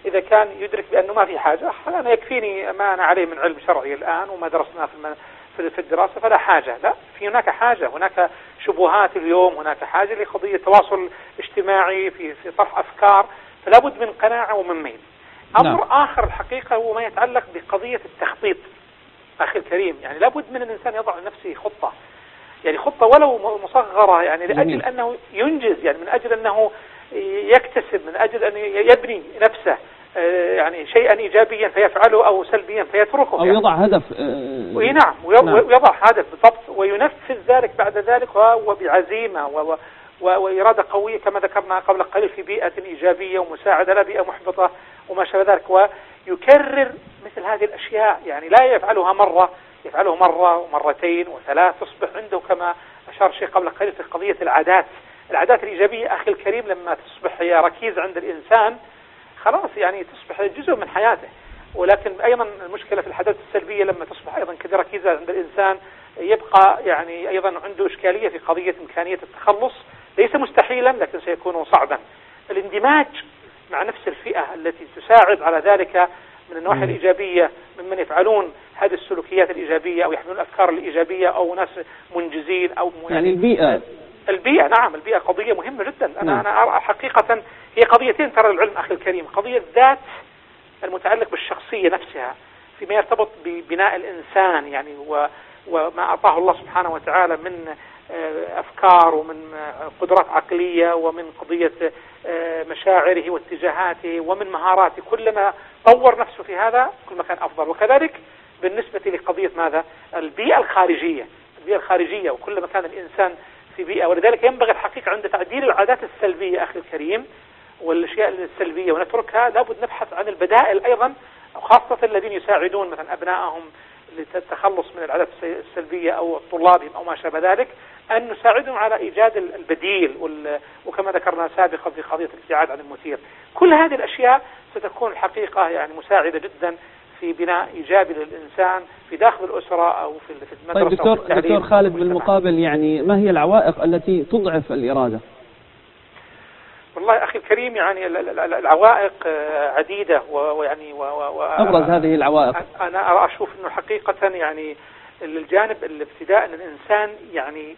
إذا كان يدرك بأنه ما في حاجة، أنا يكفيني ما أنا عليه من علم شرعي الآن وما درسناه في الدراسة، فلا حاجة. لا، في هناك حاجة، هناك شبهات اليوم، هناك حاجة لقضية تواصل اجتماعي في طرح أفكار، فلا بد من قناعة ومن ميل. أمر آخر الحقيقة هو ما يتعلق بقضية التخطيط أخي الكريم. يعني لا بد من الإنسان يضع لنفسه خطة، يعني خطة ولو مصغرة، يعني لأجل أنه ينجز، يعني من أجل أنه يكتسب، من أجل أن يبني نفسه يعني شيئا إيجابيا فيفعله أو سلبيا فيتركه، أو يضع هدف. نعم، ويضع هدف بالضبط وينفذ ذلك بعد ذلك وبعزيمة وإرادة قوية كما ذكرنا قبل قليل في بيئة إيجابية ومساعدة، لا بيئة محبطة وما شابه ذلك. ويكرر مثل هذه الأشياء، يعني لا يفعلها مرة، يفعله مرة ومرتين وثلاث، تصبح عنده كما أشار الشيخ قبل قليل في قضية العادات الإيجابية أخي الكريم. لما تصبح هي ركيزة عند الإنسان خلاص يعني تصبح جزء من حياته. ولكن أيضا المشكلة في العادات السلبية لما تصبح أيضا كذا ركيزة عند الإنسان، يبقى يعني أيضا عنده إشكالية في قضية إمكانية التخلص. ليس مستحيلا لكن سيكون صعبا. الاندماج مع نفس الفئة التي تساعد على ذلك من النواحي الإيجابية ممن يفعلون هذه السلوكيات الإيجابية أو يحملون الأفكار الإيجابية أو ناس منجزين أو يعني البيئة. نعم، البيئة قضية مهمة جدا. أنا أرى حقيقة هي قضيتين ترى العلم أخي الكريم: قضية ذات المتعلق بالشخصية نفسها فيما يرتبط ببناء الإنسان، يعني وما أعطاه الله سبحانه وتعالى من أفكار ومن قدرات عقلية ومن قضية مشاعره واتجاهاته ومن مهاراته. كلما طور نفسه في هذا كل ما كان أفضل. وكذلك بالنسبة لقضية ماذا؟ البيئة الخارجية، وكلما كان الإنسان في بيئة. ولذلك ينبغي الحقيقة عند تعديل العادات السلبية أخي الكريم والأشياء السلبية ونتركها، لابد نبحث عن البدائل أيضا، خاصة الذين يساعدون مثلا أبنائهم للتخلص من العادات السلبية أو طلابهم أو ما شابه ذلك، أن نساعدهم على إيجاد البديل وكما ذكرنا سابقا في قضية الابتعاد عن المثير. كل هذه الأشياء ستكون الحقيقة يعني مساعدة جدا في بناء إيجابي للإنسان في داخل الأسرة أو في المدرسة. طيب دكتور خالد، بالمقابل يعني ما هي العوائق التي تضعف الإرادة؟ والله أخي الكريم يعني العوائق عديدة ويعني أبرز هذه العوائق أنا أشوف أنه حقيقة يعني الجانب الابتداء أن الإنسان يعني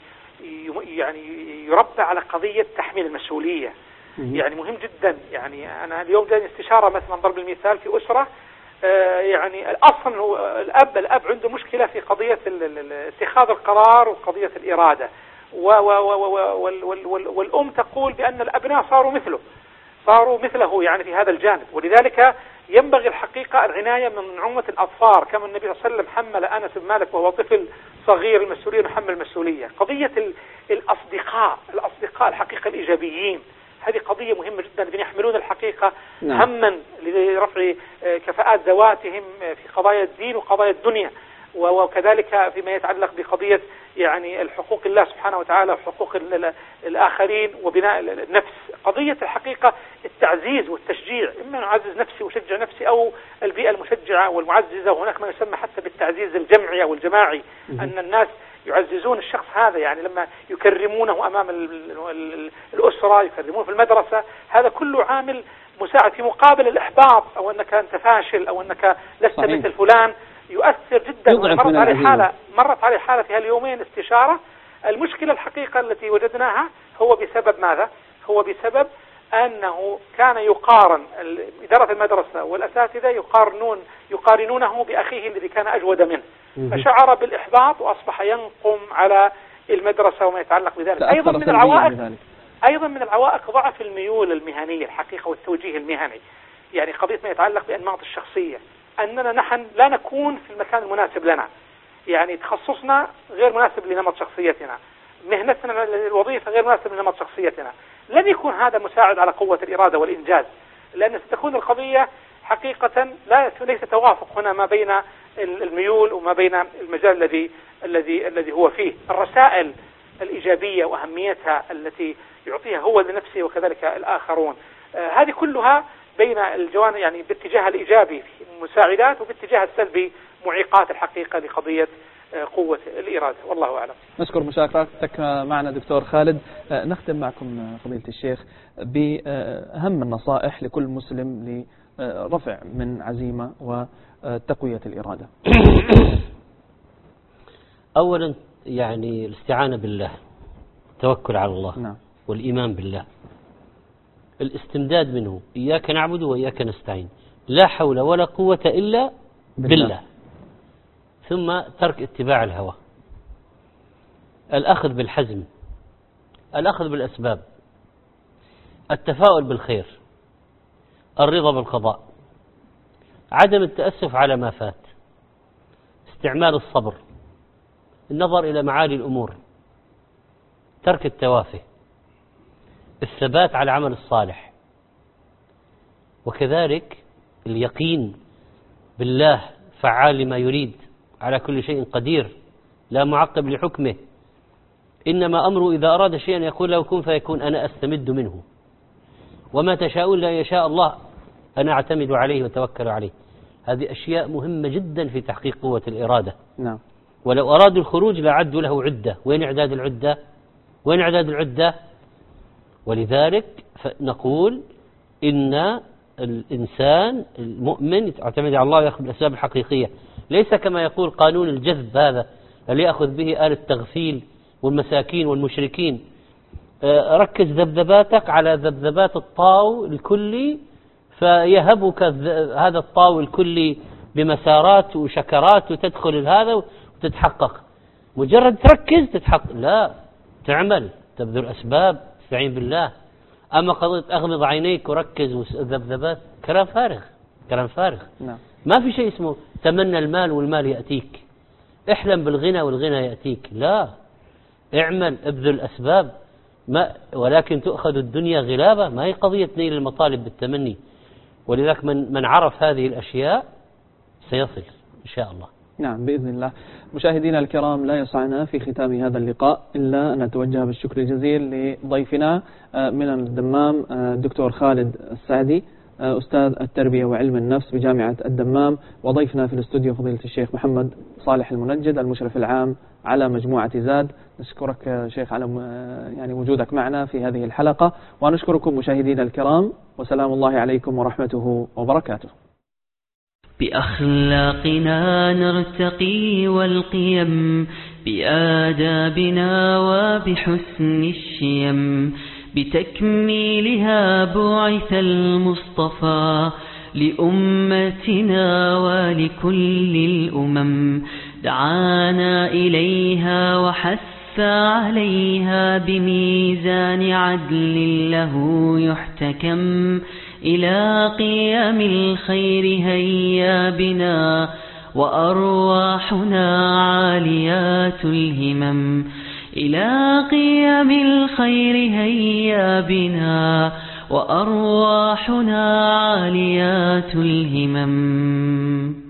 يربى على قضية تحميل المسؤولية. يعني مهم جدا. يعني أنا اليوم جاني استشارة مثلا ضرب المثال في أسرة، يعني أصلا هو الأب عنده مشكلة في قضية اتخاذ القرار وقضية الإرادة، والأم تقول بأن الأبناء صاروا مثله يعني في هذا الجانب. ولذلك ينبغي الحقيقة العناية من نعومة الأطفال، كما النبي صلى الله عليه وسلم حمل أنس بن مالك وهو طفل صغير المسؤولية نحمل المسؤولية. قضية الأصدقاء الحقيقة الإيجابيين، هذه قضية مهمة جدا، الذين يحملون الحقيقة هما لرفع كفاءات ذواتهم في قضايا الدين وقضايا الدنيا، وكذلك فيما يتعلق بقضية يعني الحقوق الله سبحانه وتعالى وحقوق الآخرين وبناء النفس. قضية الحقيقة التعزيز والتشجيع، إما نعزز نفسي وشجع نفسي أو البيئة المشجعة والمعززة. وهناك ما يسمى حتى بالتعزيز الجمعي أو الجماعي، أن الناس يعززون الشخص هذا، يعني لما يكرمونه أمام الأسرة، يكرمونه في المدرسة، هذا كله عامل مساعد في مقابل الإحباط أو أنك أنت فاشل أو أنك لست مثل فلان، يؤثر جدا. مرت علي حالة في هاليومين استشارة. المشكلة الحقيقة التي وجدناها هو بسبب ماذا؟ هو بسبب أنه كان يقارن إدارة المدرسة والأساتذة يقارنونه بأخيه الذي كان أجود منه، فشعر بالإحباط وأصبح ينقم على المدرسة وما يتعلق بذلك. أيضا من العوائق ضعف الميول المهنية الحقيقة والتوجيه المهني، يعني قضية ما يتعلق بأنماط الشخصية، أننا نحن لا نكون في المكان المناسب لنا، يعني تخصصنا غير مناسب لنمط شخصيتنا، مهنتنا الوظيفة غير مناسب لنمط شخصيتنا. لن يكون هذا مساعد على قوة الإرادة والإنجاز، لأن ستكون القضية حقيقة ليس توافق هنا ما بين الميول وما بين المجال الذي هو فيه. الرسائل الإيجابية وأهميتها التي يعطيها هو لنفسه وكذلك الآخرون، هذه كلها بين الجوانب، يعني باتجاه الإيجابي مساعدات وباتجاه السلبي معيقات الحقيقة لقضية قوة الإرادة. والله أعلم. نشكر مشاركتك معنا دكتور خالد. نختم معكم فضيلة الشيخ بأهم النصائح لكل مسلم رفع من عزيمة وتقوية الإرادة؟ أولا يعني الاستعانة بالله، التوكل على الله، نعم. والإيمان بالله، الاستمداد منه، إياك نعبد وإياك نستعين، لا حول ولا قوة إلا بالله. ثم ترك اتباع الهوى، الأخذ بالحزم، الأخذ بالأسباب، التفاؤل بالخير، الرضا بالقضاء، عدم التأسف على ما فات، استعمال الصبر، النظر إلى معالي الأمور، ترك التوافه، الثبات على العمل الصالح، وكذلك اليقين بالله فعال لما يريد، على كل شيء قدير، لا معقب لحكمه، إنما أمره إذا أراد شيئا يقول له كن فيكون، أنا أستمد منه، وما تشاءون لا يشاء الله، أنا أعتمد عليه وتوكل عليه. هذه أشياء مهمة جدا في تحقيق قوة الإرادة. نعم. ولو أرادوا الخروج لعدوا له عدة. وين إعداد العدة؟ وين إعداد العدة؟ ولذلك نقول إن الإنسان المؤمن يعتمد على الله ويأخذ بالأسباب الحقيقية، ليس كما يقول قانون الجذب هذا اللي يأخذ به آل التغفيل والمساكين والمشركين. ركز ذبذباتك على ذبذبات الطاو الكلي فيهبك هذا الطاو الكلي بمسارات وشكرات وتدخل هذا وتتحقق. مجرد تركز تتحقق، لا، تعمل، تبذل أسباب، تستعين بالله. أما قضية أغمض عينيك وركز وذبذبات، كلام فارغ، كلام فارغ. نعم. ما في شيء اسمه تمنى المال والمال يأتيك، احلم بالغنى والغنى يأتيك، لا، اعمل، ابذل أسباب، ولكن تؤخذ الدنيا غلابة. ما هي قضية نيل المطالب بالتمني. ولذلك من عرف هذه الأشياء سيصل إن شاء الله. نعم بإذن الله. مشاهدينا الكرام، لا يسعنا في ختام هذا اللقاء إلا أن نتوجه بالشكر الجزيل لضيفنا من الدمام الدكتور خالد السعدي، أستاذ التربية وعلم النفس بجامعة الدمام، وضيفنا في الاستوديو فضيلة الشيخ محمد صالح المنجد المشرف العام على مجموعة زاد. نشكرك شيخ على يعني وجودك معنا في هذه الحلقة، ونشكركم مشاهدينا الكرام، وسلام الله عليكم ورحمته وبركاته. بأخلاقنا نرتقي والقيم، بآدابنا وبحسن الشيم، بتكميلها بعث المصطفى لأمتنا ولكل الأمم. دعانا إليها وحث عليها بميزان عدل له يحتكم. إلى قيام الخير هيا بنا وأرواحنا عاليات الهمم. إلى قيام الخير هيا بنا وأرواحنا عاليات الهمم.